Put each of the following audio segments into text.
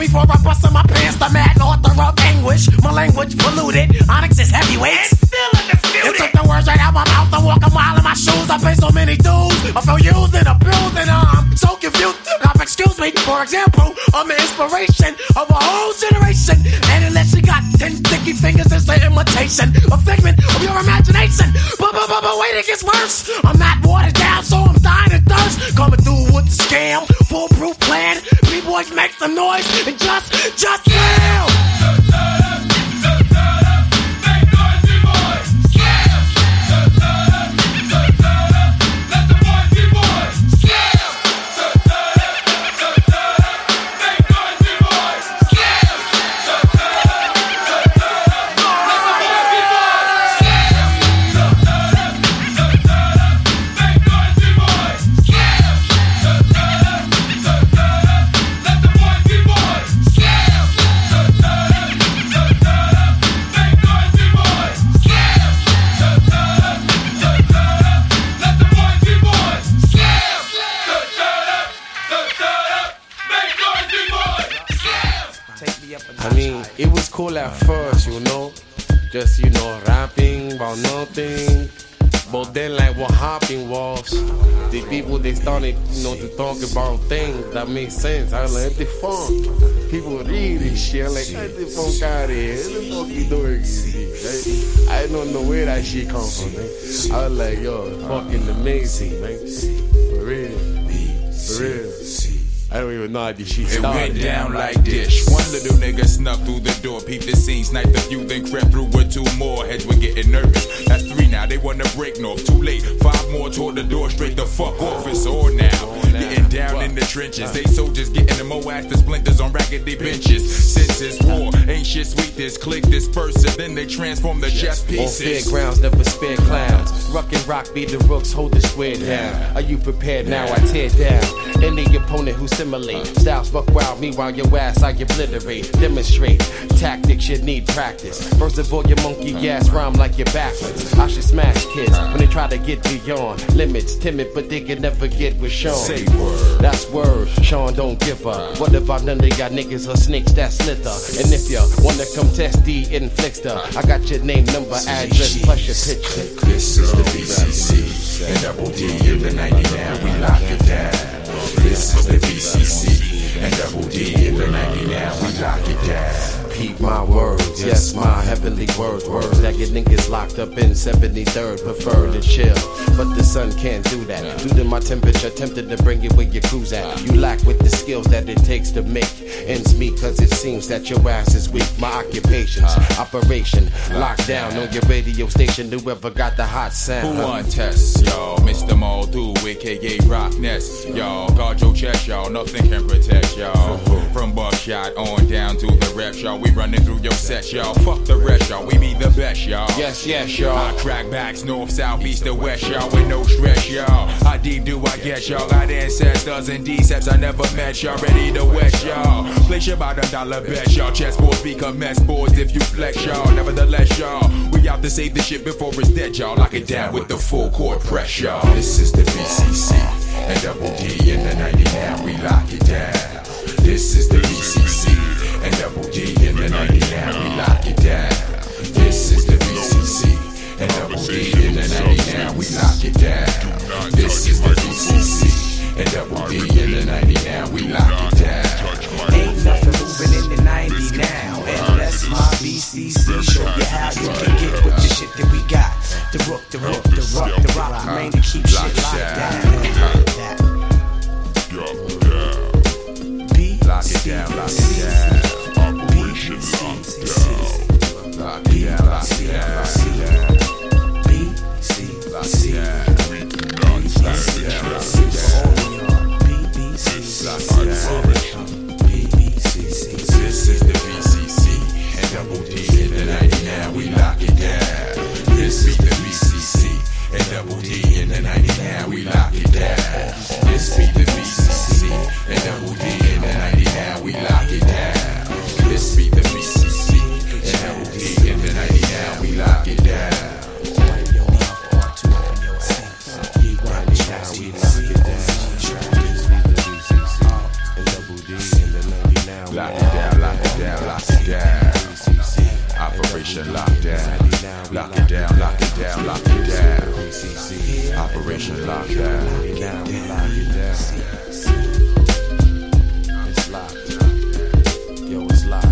before I bust in my pants. The mad author of anguish. My language polluted. Onyx is heavyweight. Still undisputed. It took the words right out my mouth to walk a mile in my shoes. I pay so many dues. I feel used and abused and I'm so confused. Now, excuse me, for example, I'm the inspiration of a whole generation. And unless you got 10 sticky fingers, it's an imitation, a figment of your imagination. But wait, it gets worse. I'm not watered down, so I'm dying of thirst. Coming through with the scam, foolproof plan. B-boys make some noise and just slam. I mean, it was cool at first, you know, just, you know, rapping about nothing. But then, like, what happened was, the people, they started, you know, to talk about things that made sense. I was like, what the fuck? People read this shit. I'm like, get the fuck out of here. What the fuck you doing? Right? I don't know where that shit come from, man. I was like, yo, fucking amazing, man. For real. For real. I don't even know how this shit started. It went down like this. One little nigga snuck through the door, peeped the scene, sniped a few, then crept through with two more. Heads were getting nervous. That's three now, they wanna break north. Too late, five more toward the door, straight the fuck off. It's on now. Getting down in the trenches. They soldiers getting the moax, the splinters on raggedy benches. Since it's war, ain't shit sweet. This click, this person, then they transform the chess pieces. On fairgrounds, never spare clowns. Ruck and rock, be the rooks, hold the square down. Are you prepared now? I tear down any opponent who simulate styles buck wild, meanwhile your ass I obliterate. Demonstrate tactics, you need practice. First of all, your monkey ass rhyme like you're backwards. I should smash kids when they try to get beyond limits. Timid, but they can never get with Sean. Say word. That's word. Sean don't give up. What about none of y'all niggas or snakes that slither? And if you wanna come test the inflictor, I got your name, number, address, plus your picture. This is the BCC and Double D in the 99. We lock it down. This is the BCC and Double D in the 99. We lock it down. Repeat my words, yes, my heavenly words. Words that get niggas locked up in 73rd. Prefer to chill, but the sun can't do that. Due to my temperature, tempted to bring it where your cruise at. You lack with the skills that it takes to make ends meet, cause it seems that your ass is weak. My occupation's operation, locked down on your radio station. Whoever got the hot sound. Who on test, y'all? Mr. Maldu, aka Rock Nest, y'all. Guard your chest, y'all. Nothing can protect y'all. From buckshot on down to the rep, y'all. We running through your set, y'all. Fuck the rest, y'all. We be the best, y'all. Yes, yes, y'all. I crack backs, north, south, east, and west, y'all. With no stress, y'all. How deep do I get, y'all? Got ancestors and decepts I never met, y'all. Ready to west, y'all. Place your about $1 bet, y'all. Chessboards become mess boards if you flex, y'all. Nevertheless, y'all. We out to save the shit before it's dead, y'all. Lock it down with the full court press, y'all. This is the BCC and Double D in the 99. We lock it down. This is the BCC and Double D in the 99. We lock it down. This is the BCC and Double D in the 99. We lock it down. This is the BCC and Double D in the 99. We lock it down. Ain't nothing moving in the 90 now, unless my BCC show you how you can get with the shit that we got. The rook, the rook, the rock, the rock, the main to keep shit locked down. Lock it down, lock it down. Operation Lockdown. Lock it down, lock it down, lock it down. BCC. Lock it down. Lock it down, lock it down. This is the BCC and Double D in the 99. We lock it down. This is the BCC and Double D in the 99. We lock it down. This be the BCC and Double D in the 99. We lock it down. This be the BCC and Double D in the 99. We lock it down. Lock it down. down, lock it down. Operation Lockdown. Lock it down, lock it down, lock it down. Operation Lockdown. Lock it down. It's locked. Yo, it's locked.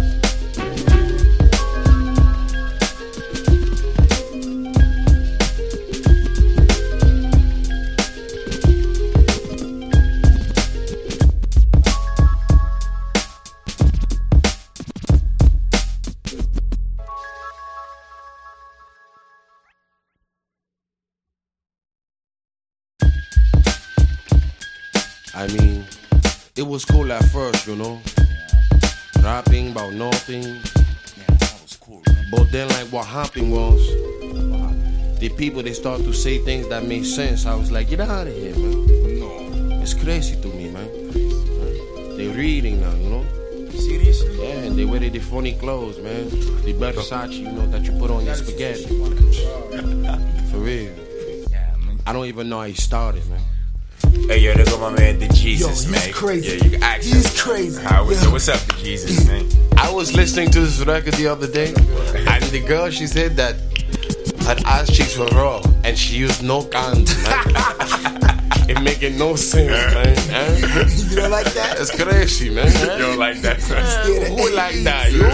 I mean, it was cool at first, you know. Rapping about nothing. But then, like, what happened was, the people, they start to say things that make sense. I was like, get out of here, man. No. It's crazy to me, man. They're reading now, you know. Seriously? Yeah, and they wear the funny clothes, man. The Versace, you know, that you put on your spaghetti. For real. I don't even know how he started, man. Hey, yo, there go my man, the Jesus, man. He's crazy. Yeah, you can ask him. He's crazy. What's up, the Jesus, man? I was listening to this record the other day, and the girl, she said that her ass cheeks were raw, and she used no condom, man. It making no sense, man. You don't like that? It's crazy, man. You don't like that? Who like that? You?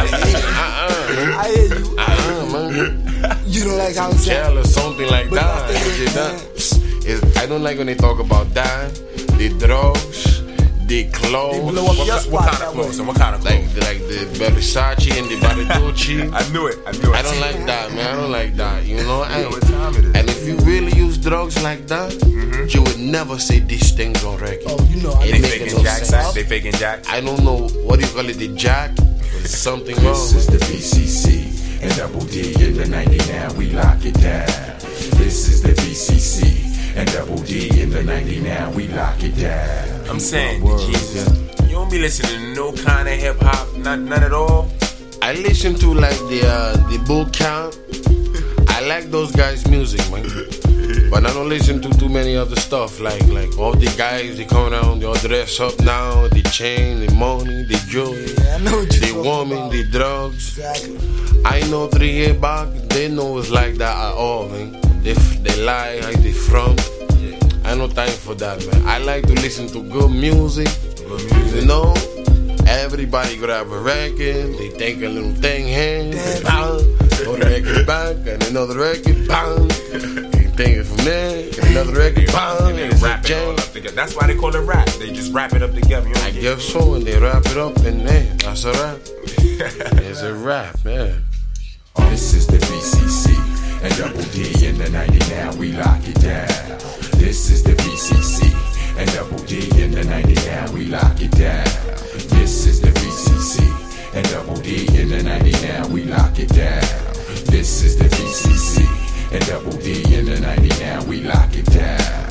I hear you. Man. You don't like how I'm saying? Jail or something like But that. I don't like when they talk about that, the drugs, the clothes. What kind of clothes? And what kind of clothes? Like the Versace and the Bariducci. I knew it. I don't like that, man. I don't like that, you know. What time it is? And if you really use drugs like that, you would never say these things on record. Oh, you know, They faking Jack. They faking Jack. I don't know what do you call it, the Jack. There's something wrong. This is the BCC and Double D in the 90 now. We lock it down. This is the BCC. And Double D in the 90 now, we lock it down. I'm saying, Jesus, you don't be listening to no kind of hip hop, none at all. I listen to like the Boot Camp. I like those guys' music, man. But I don't listen to too many other stuff. Like all the guys, they come around, they all dress up now, the chain, the money, the jewelry, the woman, the drugs. Exactly. I know 3 years back, they know it's like that at all, man. They lie, like they front. I no time for that, man. I like to listen to good music. You know, everybody grab a record, they take a little thing here, bang, go the record back, and another record, bang. You take it from there, get another record, bang, And they wrap it all up together. That's why they call it rap. They just wrap it up together. You know? I guess so, and they wrap it up, and there, that's a rap. It's a rap, man. This is the BCC and Double D in the 90 now. We lock it down. This is the BCC and Double D in the 90 now. We lock it down. This is the BCC and Double D in the 90 now. We lock it down. This is the BCC and Double D in the 90 now. We lock it down.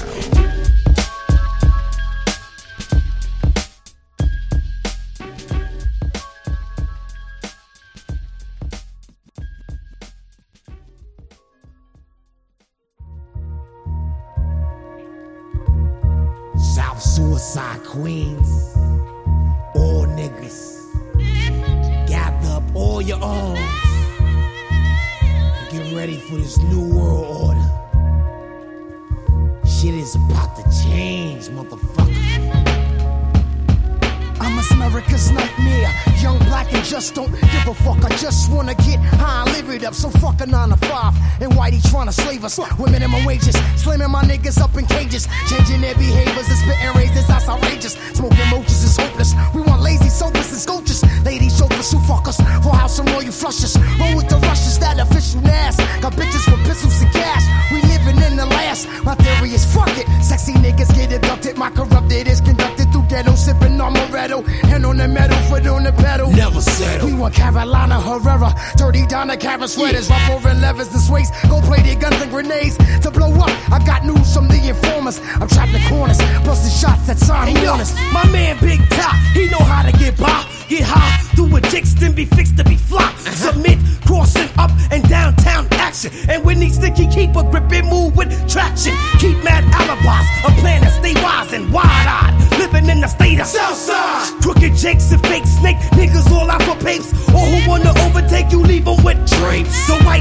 South Suicide Queens, all niggas, gather up all your arms and get ready for this new world order. Shit is about to change, motherfucker. I'm America's nightmare, young, black, and just don't give a fuck. I just wanna get high and live it up, so fuck a 9 to 5. And why they tryna slave us with minimum wages, slamming my niggas up in cages, changing their behaviors and spitting razors, that's outrageous. Smoking roaches is hopeless. We want lazy sofas and sculptures, ladies chauffeurs who fuck us for house and royal flushes. Roll with the rushes, that official ass. Got bitches with pistols and cash. We living in the last. My theory is fuck it. Sexy niggas get abducted. My corrupted is conducted through ghetto, sipping Amaretto. Hand on the metal, foot on the pedal. Never settle. We want Carolina Herrera, dirty Donna Cara sweaters, rough over levers and sways. Go play the guns and grenades to blow up. I got news from the informers. I'm trapped in corners, busting shots at sign warners. My man Big Top, he know how to get by, get high, do a dicks, then be fixed to be fly. Submit, crossing up and downtown action. And when he sticky, keep a grip and move with traction. Keep mad alibis, a plan to stay wise and wide-eyed. Living in the state of Southside. Crooked Jakes and fake snake niggas all out for pay.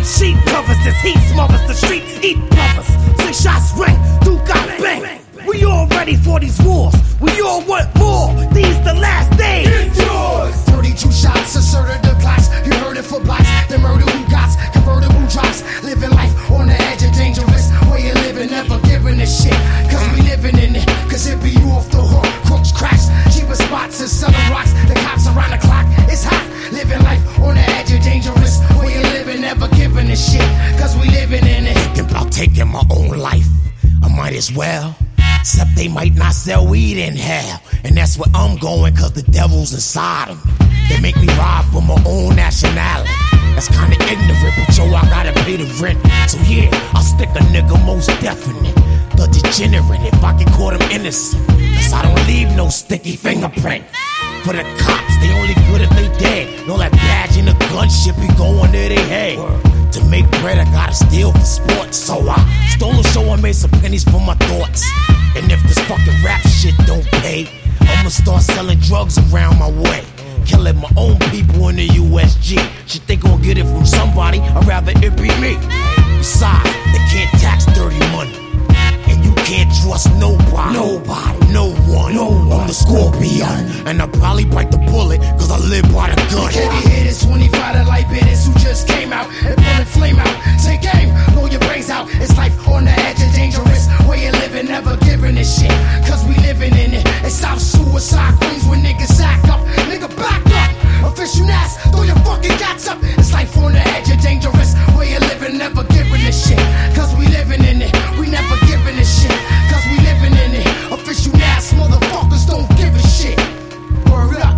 sheet covers, this heat smothers the street, eat brothers. 6 shots ring, Duke got bang. We all ready for these wars, we all want more. These the last days. Get yours. 32 shots, asserted the class. You heard it for blacks. The murder who got convertible drops. Living life on the edge of dangerous. Way of living, never giving a shit. Cause we living in it. Cause it be you off the hook. Crooks, cracks, cheapest spots and selling rocks. The cops around the clock. It's hot. Living life on the edge of dangerous. Way of living, never giving a shit. Cause we living in it. Thinking about taking my own life. I might as well. Except they might not sell weed in hell. And that's where I'm going, cause the devil's inside them. They make me rob for my own nationality. That's kinda ignorant, but yo, I gotta pay the rent. So yeah, I'll stick a nigga most definite. The degenerate, if I can call them innocent. Cause I don't leave no sticky fingerprint. For the cops, they only good if they dead. Know that badge and the gun shit be going to their head. To make bread, I gotta steal for sports. So I stole a show and made some pennies for my thoughts. And if this fucking rap shit don't pay, I'ma start selling drugs around my way. Killing my own people in the USG. Shit, they gon' get it from somebody, I'd rather it be me. Besides, they can't tax dirty money. And you can't trust nobody. No one. I'm the Scorpion. And I probably bite the bullet, cause I live by the gun. Heavy hitters, 25 to light bitters who just came out and pulling flame out. Take aim, blow your brains out. It's life on the edge of dangerous. Way of living, never giving a shit. Cause we living in it. It stops suicide queens when niggas act up. Nigga, back up. Official ass, throw your fucking gats up. It's life on the edge of dangerous. Way of living, never giving a shit. Cause we living in it. We never giving a shit. Cause we living in it. Official ass motherfuckers don't give a shit. Word up.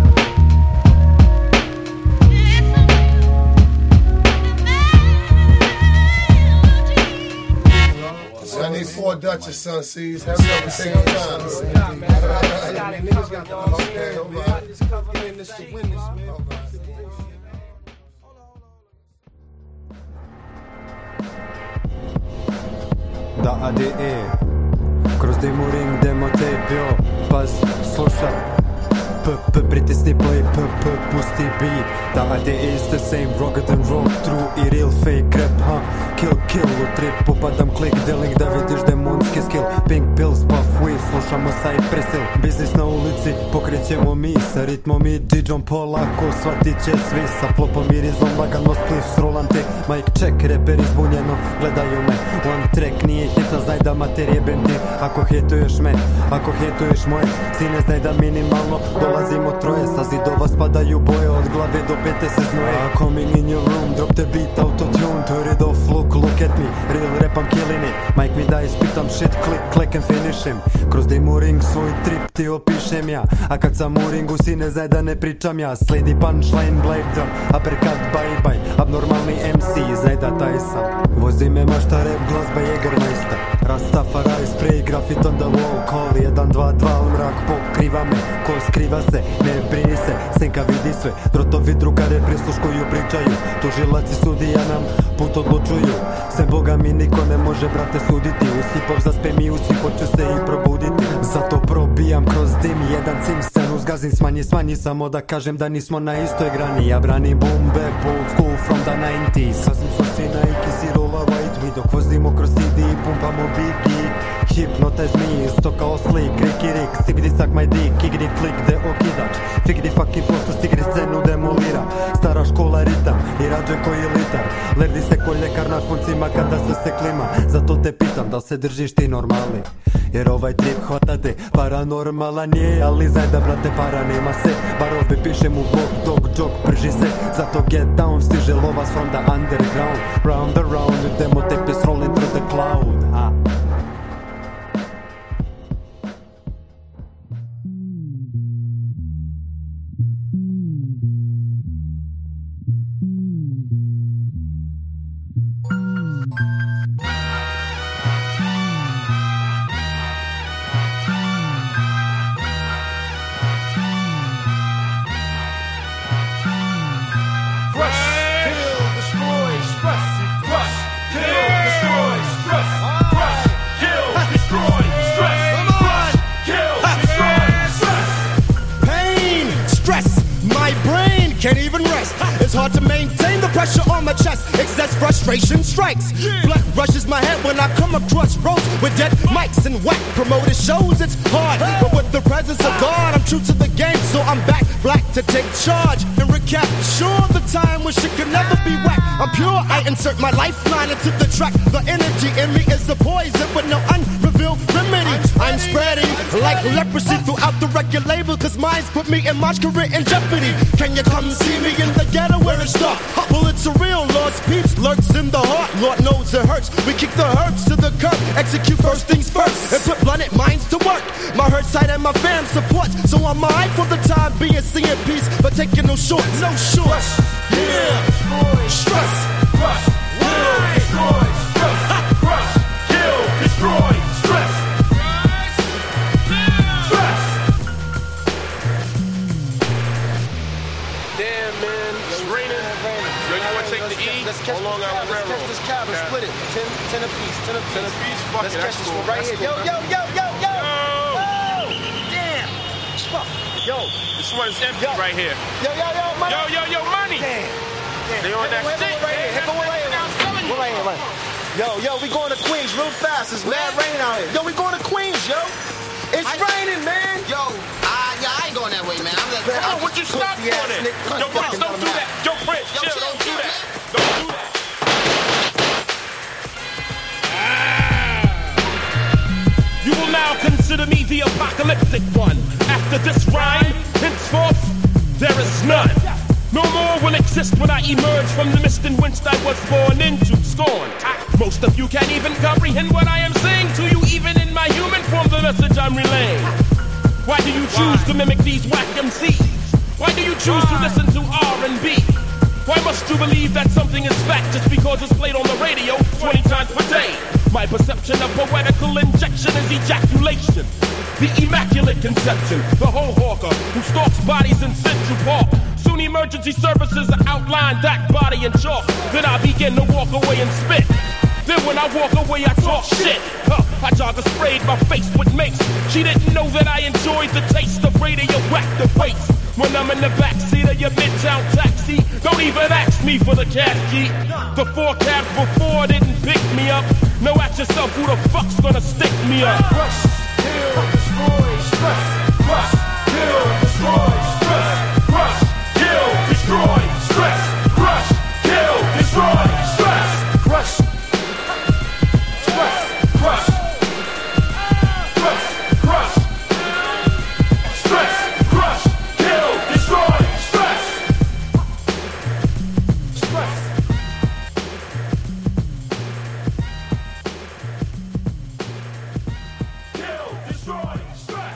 I need 4 Dutchess, son, C's. Hurry up and take your time. Niggas got the okay, just covering this to win this, man. Da ADE kroz dimuring demo tape, pas slušaj. Pritisni play, pusti beat. Da ADE is the same, rugged and raw, true I real fake rap, kill u trip, popadam klik, deling da vidiš demonski skill. Pink pills, puff weed, slušamo side presil. Biznis na ulici, pokrećemo mi, sa ritmom i DJ-om polako, shvatit će svi. Sa flopom i rizom, lagano spliff, srolam tek, mic check, reper izbunjeno, gledaju me. One track nije hita, znaj da mater jebem ti. Ako hejtuješ me, ako hejtuješ moje, sine znaj da minimalno dolazimo troje, sa zidova spadaju boje, od glave do pete se znoje. Coming in your room, drop the beat, autotune, turn it off, look at me, real rap I'm killing it. Mike mi da ispitam shit, click and finish him. Kroz demo ring svoj trip ti opišem ja, a kad sam u ringu sine znaj da ne pričam ja. Sledi punchline, blade drum, uppercut, bye, abnormalni MC, znaj da taj sam. Vozi me mašta rap, glazba Jägermeister, Rastafari, spray, grafit on the wall, call 1, 2, 2, mrak pokriva me, ko skriva se, ne brini se, senka vidi sve, drotovi drugare prisluškuju, pričaju, tužilac i sudija nam put odlučuju, sem Boga mi niko ne može brate suditi, uz hip-hop zaspem i uz hip-hop ću se i probuditi, zato probijam kroz dim, jedan cim scenu zgazim, smanji, samo da kažem da nismo na istoj grani, ja branim boom bap, old school from the 90s, sasvim su si Nike, sirola white weed, dok vozimo kroz CD i pumpamo biggie, hypnotize me, isto kao slik, Ricky Rick, stigdi sak my dick, igri klik de okidač, figri fucking flow, stigri scenu demolira, stara škola ritam i rađe koji litar, lerdi se ko ljekar na funcima kada se klima, zato te pitam da se držiš ti normali, jer ovaj trip hvata te, paranormalan je, ali znaj da brate para nema se, barove pišem u blog, dog, jog, prži se, zato get down, stiže lovas from the underground, round the round, demo tape is rolling through the cloud, pressure on my chest, excess frustration strikes. Blood rushes my head when I come across roads with dead mics and whack promoted shows. It's hard, but with the presence of God, I'm true to the game, so I'm back black to take charge and recap. Sure, the time when shit could never be whack. I'm pure, I insert my lifeline into the track. The energy in me is a poison with no unrevealed remedy. I'm spreading like leprosy throughout the record label, cause mine's put me and my career in jeopardy. Can you come see me in the ghetto where it's dark? Bullets are real, lost peeps lurks in the heart. Lord knows it hurts. We kick the herbs to the curb, execute first things first, and put blunted minds to work. My hurt side and my fam supports, so I'm alright for the time being, seeing peace, but taking no shorts. No shorts. Yeah. Stress. Crush. Kill. Destroy. Stress. Crush. Kill. Destroy. Stress. Stress. Damn, man. It's raining. Yo, you want to take the E? Hold on, I'll railroad. Let's catch this cab and split it. 10 apiece. 10 apiece. 10 apiece? Fuck Let's it, catch that's this cool. one right That's here. cool. Yo. Damn. Fuck. Yo. This one's empty right here. Yo, money. Yo, money. Damn. They on that shit. Right here. Here, go right here. Go right here, right. Yo, we going to Queens real fast. It's mad rain out here. Yo, we going to Queens, yo. It's raining, man. Yo, I ain't going that way, man. Yo, would you stop doing it? Yo, Prince, don't do that. Yo, Prince, chill, don't do that. Don't do that. You will now consider me the apocalyptic one. After this rhyme, henceforth, there is none. No more will exist when I emerge from the mist in which I was born into scorn. Most of you can't even comprehend what I am saying to you, even in my human form, the message I'm relaying. Why do you choose to mimic these whack MCs? Why do you choose to listen to R&B? Why must you believe that something is fact just because it's played on the radio 20 times per day? My perception of poetical injection is ejaculation. The immaculate conception, the whole hawker who stalks bodies in Central Park. Soon emergency services outline that body in chalk. Then I begin to walk away and spit. Then when I walk away I talk shit. I jogger sprayed my face with mace. She didn't know that I enjoyed the taste of radioactive waste. When I'm in the backseat of your midtown taxi, don't even ask me for the cash key. The 4 cabs before didn't pick me up. Know at yourself who the fuck's gonna stick me up. Crush. Kill. Destroy. Stress. Crush. Kill. Destroy. Stress. Crush. Kill. Destroy. Stress. Crush. Kill. Destroy. Stress. Crush. Stress. Crush. Crush. Stress. Crush. Kill. Destroy. Stress. Stress. Kill. Destroy. Stress.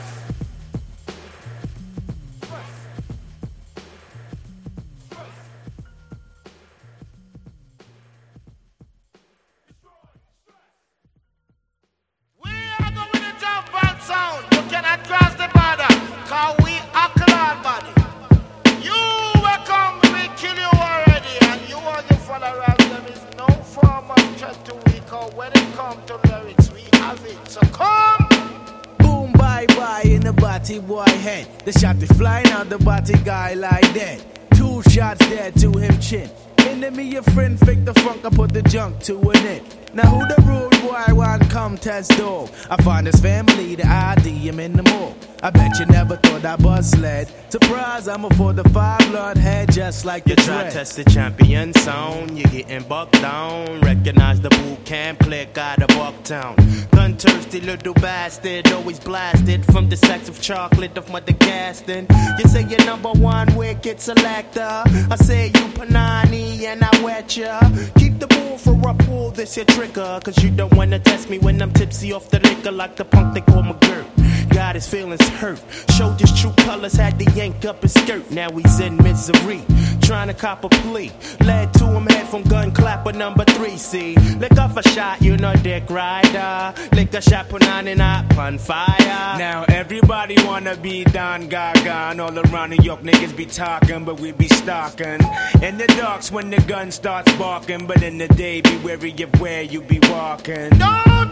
We are going to jump on sound. You cannot cross the border, cause we are clan body. You will come, we kill you already, and you and your followers, there is no form of threat to we, cause when it comes to lyrics, we have it. So come! Boom, bye in the body boy head. The shot is flying out the body guy like that. 2 shots dead to him chin. Enemy your friend, fake the funk, I put the junk to an end. Now who the rude boy want come test dog? I find his family, the ID, him in the mall. I bet you never thought I bust sled. Surprise, I'm a 4-5 blood head just like you the try dread. test the champion sound, you getting bucked down. Recognize the boot camp, click out of Bucktown. Gun thirsty little bastard, always blasted from the sacks of chocolate of Mother Gaston. You say you're number 1 wicked selector. I say you Panani and I wet ya. Keep the bull for I pull this your trigger. Cause you don't wanna test me when I'm tipsy off the liquor like the punk they call McGirt. Got his feelings hurt. Showed his true colors, had to yank up his skirt. Now he's in misery, trying to cop a plea. Led to him head from gun clapper number 3. See, lick off a shot, you know dick rider. Lick a shot, put on and up on fire. Now everybody wanna be Don Gaga, and all around New York niggas be talking, but we be stalking. In the darks when the gun starts barking, but in the day be wary of where you be walking. Don't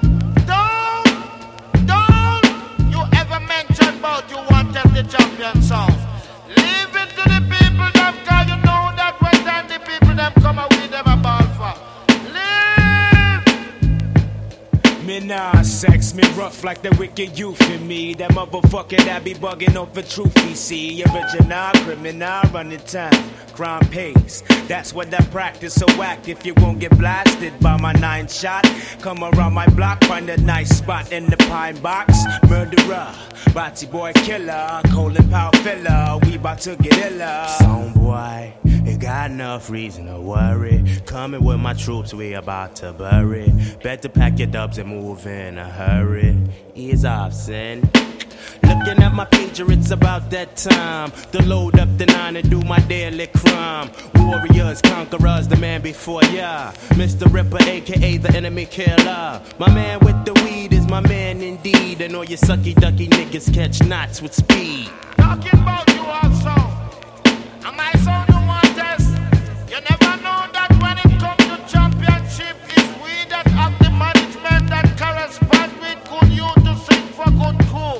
you ever mention about you want to the champion sound. Leave it to the people them, cause you know that when time the people them rough like the wicked youth in me. That motherfucker that be bugging off the truth he see. Original criminal running time, crime pays. That's what I practice, so act if you won't get blasted by my 9 shot. Come around my block, find a nice spot in the pine box. Murderer, body boy killer, colon power filler. We bout to get illa. Song boy, you got enough reason to worry. Coming with my troops, we about to bury. Better pack your dubs and move in a hurry. Ease off, son. Looking at my pager, it's about that time to load up the 9 and do my daily crime. Warriors, conquerors, the man before ya. Mr. Ripper, aka the enemy killer. My man with the weed is my man indeed. And all you sucky ducky niggas catch knots with speed. Talking about you also. And my son, you want this? You never know that when it comes to championship, it's we that have the management that correspond with good youth to sing for good crew.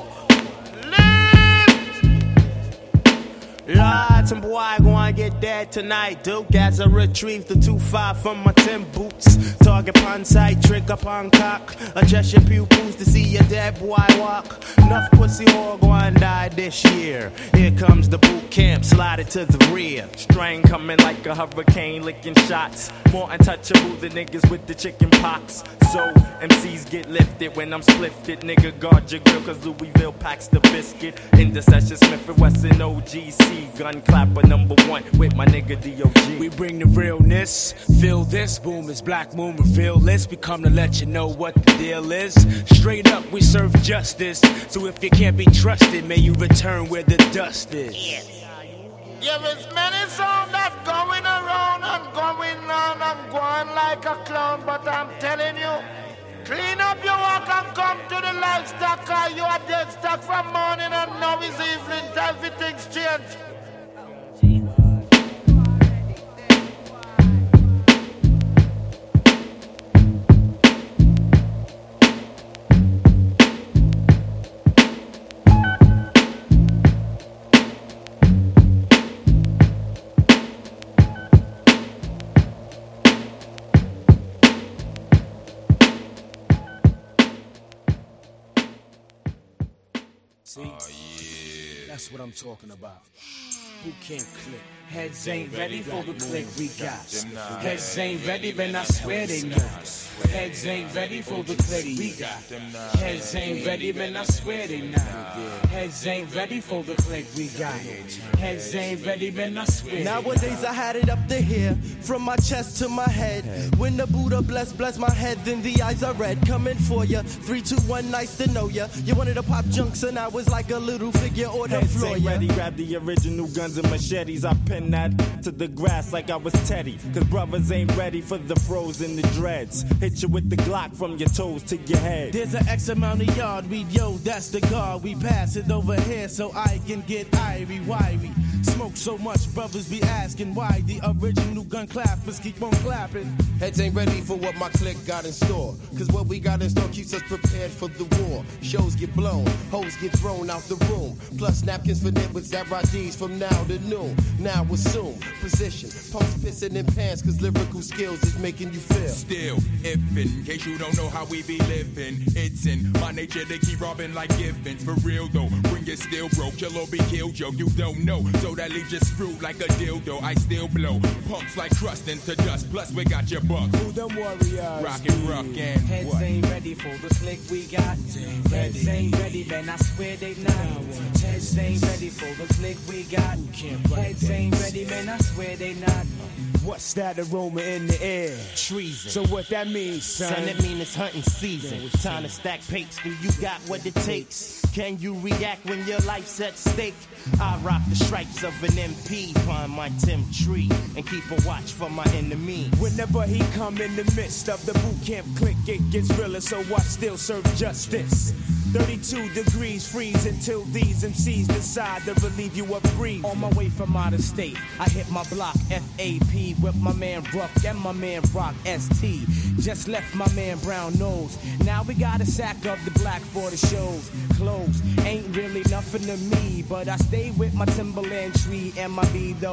Lord, some boy gonna get dead tonight. Duke as I retrieve the 2-5 from my 10 boots. Target upon sight, trick upon cock. Adjust your pupils to see a dead boy walk. Enough pussy all gonna die this year. Here comes the boot camp, slide it to the rear. Strain coming like a hurricane, licking shots. More untouchable than niggas with the chicken pox. So MCs get lifted when I'm splifted. Nigga, guard your grill, cause Louisville packs the biscuit. Intercession, Smith & Wesson, OGC. Gun clapper #1 with my nigga D.O.G. We bring the realness, feel this, boom is Black Moon, reveal this. We come to let you know what the deal is. Straight up, we serve justice. So if you can't be trusted, may you return where the dust is. Yeah, there's many songs that going around and going on and going like a clown. But I'm telling you, clean up your walk and come to the livestock, cause you are dead stock from morning and now is evening. Everything's changed. See? That's what I'm talking about. Who can't click? Heads ain't ready for the click we got. Heads ain't ready, then I swear they not. Heads ain't ready for the click we got. Heads ain't ready, then I swear they not. Heads ain't ready for the click we got. Heads ain't ready, then I swear. Nowadays I had it up to here, from my chest to my head. When the Buddha bless my head, then the eyes are red. Coming for ya, 3, 2, 1, nice to know ya. You wanted to pop junks and I was like a little figure or the floor. Heads ain't ready, grab the original guns and machetes. I pin that to the grass like I was Teddy. Cause brothers ain't ready for the froze and the dreads. Hit you with the Glock from your toes to your head. There's an X amount of yard, yo, that's the guard. We pass it over here so I can get irie. Why we smoke so much, brothers be asking why the original gun clappers keep on clapping. Heads ain't ready for what my clique got in store. Cause what we got in store keeps us prepared for the war. Shows get blown, hoes get thrown out the room. Plus napkins for nibbles that Rajis from now to noon. Now assume position, pumps pissing in pants cause lyrical skills is making you feel. Still, if in case you don't know how we be living, it's in my nature to keep robbing like givens. For real though, bring it still broke, you'll all be killed, yo, you don't know. So that leaves you screwed like a dildo, I still blow. Pumps like crust into dust, plus we got your buck. Who them warriors? Rockin' rock and heads what? Ain't ready for the click we got. Heads ain't ready, then I swear they not. Heads ain't ready for the click we got. Heads ain't ready, man, I swear they not. What's that aroma in the air? Treason. So what that means, son? Son, it mean it's hunting season. Time to stack papes. Do you got what it takes? Can you react when your life's at stake? I rock the stripes of an MP upon my Tim tree and keep a watch for my enemy. Whenever he come in the midst of the boot camp clique, it gets realer, so I still serve justice. 32 degrees freeze until these MCs decide to relieve you of breeze. On my way from out of state, I hit my block FAP with my man Ruck and my man Rock ST. Just left my man Brown Nose. Now we got a sack of the black for the shows. Clothes ain't really nothing to me, but I stay with my Timberland tree and my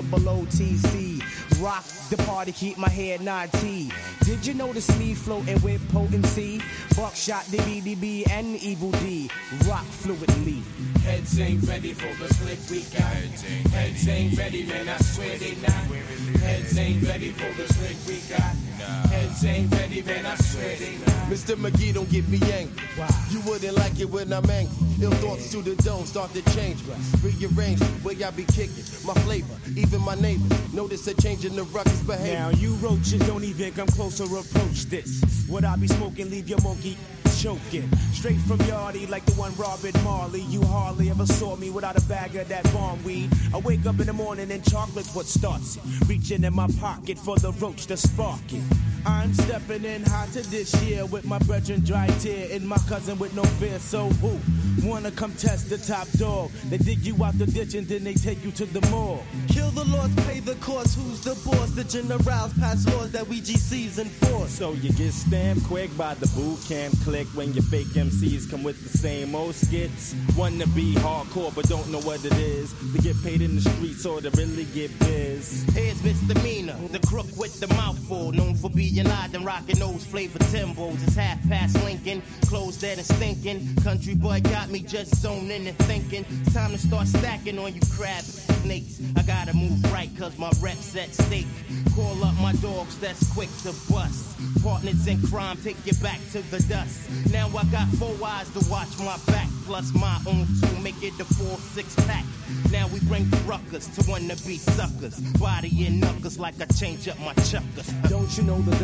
BOOTC. Rock the party, keep my head 9T. Did you notice me floating with potency? Buckshot, DBDB, and Evil D. Rock fluidly. Heads ain't ready for the click we got. Heads ain't ready, man, I swear they not. Heads ain't ready for the click we got. Heads ain't ready, man, I swear they not. Mr. McGee, don't get me angry. You wouldn't like it when I'm angry. Ill thoughts to the dome start to change. Rearrange the way I be kicking. My flavor, even my neighbors notice a change in the ruckus behavior. Now you roaches don't even come close or approach this. What I be smoking, leave your monkey choking. Straight from Yardie like the one Robert Marley. You hardly ever saw me without a bag of that bomb weed. I wake up in the morning and chocolate's what starts it. Reaching in my pocket for the roach to spark it. I'm stepping in hotter this year with my brethren dry tear and my cousin with no fear. So who wanna come test the top dog? They dig you out the ditch and then they take you to the mall. Kill the laws, pay the cost. Who's the boss? The generals pass laws that we GCs enforce. So you get stamped quick by the boot camp click when your fake MCs come with the same old skits. Wanna be hardcore but don't know what it is. To get paid in the streets or to really get biz. Here's misdemeanor, the crook with the mouthful, known for being loud and rocking those flavor Timbos. It's half past Lincoln, clothes dead and stinking. Country boy got me just zoning and thinking. It's time to start stacking on you crab snakes. I gotta move right cause my rep's at stake. Call up my dogs that's quick to bust. Partners in crime take you back to the dust. Now I got 4 eyes to watch my back, plus my own 2 make it the 4-6 pack. Now we bring the ruckers to wanna be suckers. Body and knuckles like I change up my chuckers. Don't you know the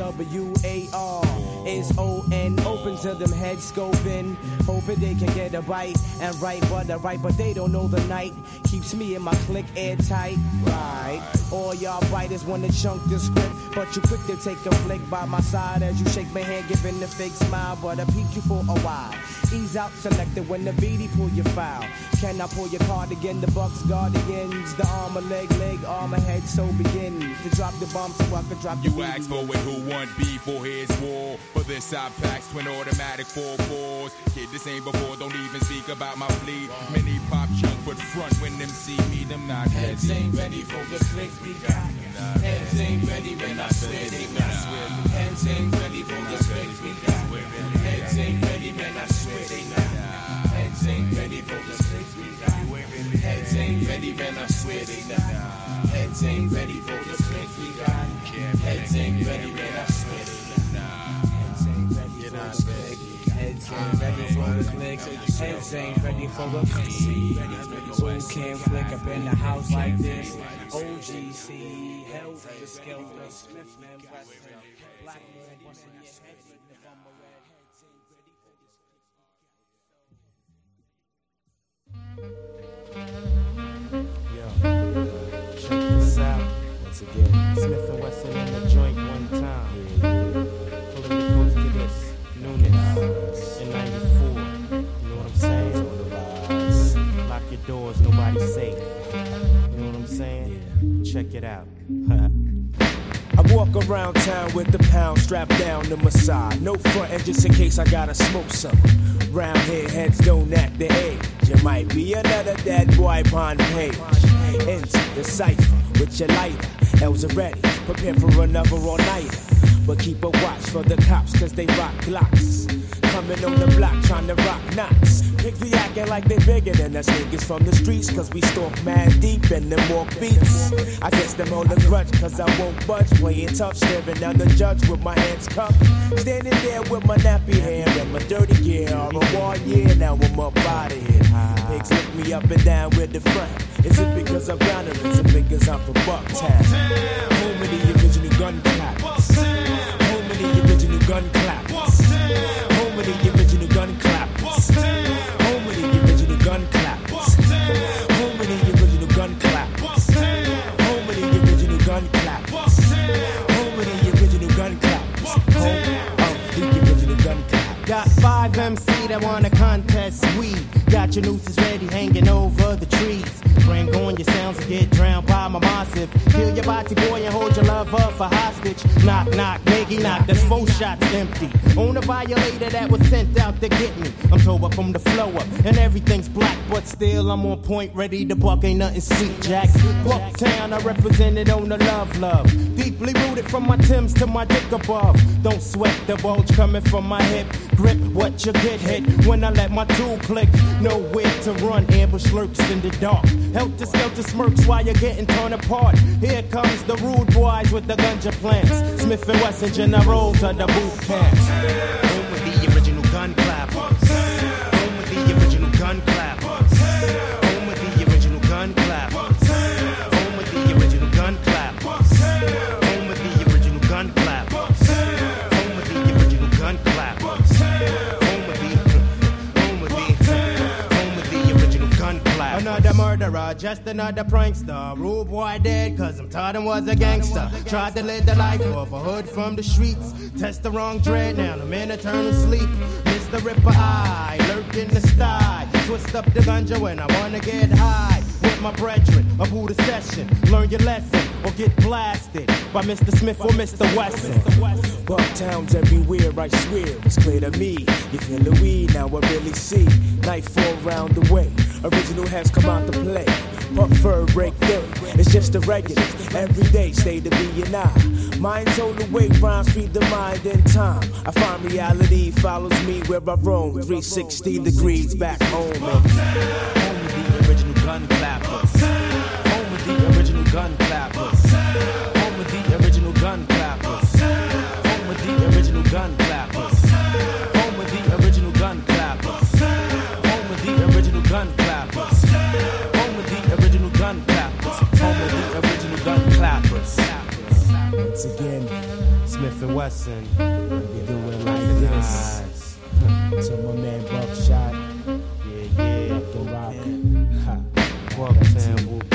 WAR is ON? Open to them head scoping, hoping they can get a bite and right but they don't know the night keeps me and my clique airtight. Right, all y'all biters wanna chunk the script, but you quick to take a flick by my side as you shake my hand, giving the fake smile. But I peek you for a while. Ease out, selected when the BD pull your file. Can I pull your card again? The Bucks guardians, the armor leg, armor head. So begin to drop the bomb so I can drop the You asked for it, who won beef for his war? For this side packs, twin automatic 4-4s. Kid, this ain't before, don't even speak about my fleet. Mini pop chunk, but front when them see me, them not Heads ain't ready for the click we got. Heads ain't ready when I swear they not. Heads ain't ready for the click we got. Heads ain't ready when I swear they not. Heads ain't ready for the click we got. Heads ain't ready when I swear they not. Heads ain't ready for the click we got. Heads ain't ready when I swear they not. Heads ain't ready for the click. Heads ain't ready for the click. Heads ain't ready for the click. Who can flick up in the house like this? OGC, Helter Skelter, Smithman, Western, Black Moon, busting your head. Yo, check this out. Once again, Smith and Wesson in the joint one time. Pulling the coast to this newness in 94. You know what I'm saying? Lock your doors, nobody's safe. You know what I'm saying? Yeah. Check it out. I walk around town with the pound strapped down to my side. No front end just in case I gotta smoke some. Round here, heads don't act the age. You might be another dead boy upon page. Into the cipher with your lighter. L's are ready, prepare for another all-nighter. But keep a watch for the cops, cause they rock Glocks. Coming on the block, trying to rock knots. Pick the acting like they bigger than us niggas from the streets, cause we stalk mad deep and them walk beats. I guess them hold a grudge, cause I won't budge. Playing tough, staring down the judge with my hands cupped. Standing there with my nappy hair and my dirty gear. All the war, yeah, now I'm up out of here. Pigs lift me up and down with the front. Is it because I'm down or is it because I'm from Bucktown? Home of the original gun clappers. Home of the original gun clappers. Home of the original gun clappers. Home of the original gun clappers. Home of the original gun clappers. Home of the original gun clappers. Home of the original gun clappers. Home of the original gun clappers. Got 5 MC that wanna contest steady hanging over the trees. Bring on your sounds and get drowned by my massive. Kill your body boy and hold your lover for hostage. Knock, knock, Maggie knock, that's 4 shots empty. On a violator that was sent out to get me. I'm told up from the flow up, and everything's black, but still I'm on point, ready to buck, ain't nothing sweet, Jack. Bucktown, I represented on the love. Deeply rooted from my Timbs to my dick above. Don't sweat the bulge coming from my hip. Grip what you get hit when I let my tool click. Nowhere to run, ambush lurks in the dark. Helter skelter smirks while you're getting torn apart. Here comes the rude boys with the ganja plants. Smith & Wesson generals of the boot camps. Home with the original gun clappers. Home with the original gun clappers. Home with the original gun clappers. Home with the original gun clappers. Home with the original gun clappers. Home with the original gun clappers. Home with the original gun clappers. Another murderer, just another prankster. Rude boy dead, cause I'm taught him was a gangster. Tried to live the life of a hood from the streets. Test the wrong dread, now I'm in eternal sleep. Mr. Ripper Eye, lurk in the sty. Twist up the ganja when I wanna get high. With my brethren, a Buddha session. Learn your lesson or get blasted by Mr. Smith or Mr. Wesson. Bucktowns everywhere, I swear, it's clear to me. You feel the weed, now I really see. Nightfall round the way, original has come out to play. But fur break through, it's just a regular. Every day, stay to be and I. Mind's on the way, rhymes feed the mind in time. I find reality follows me where I roam. 360 degrees back home. Home with the original gun clappers. Home with the original gun clappers. Home with the original gun clappers. Home with the original gun clappers. Home with the original gun clappers. Home with the original gun clappers. Home with the original gun clappers. Home with the original gun clappers. Once again, Smith & Wesson, we do it like this. To my man Buckshot, yeah, fucking rock, Bucktown,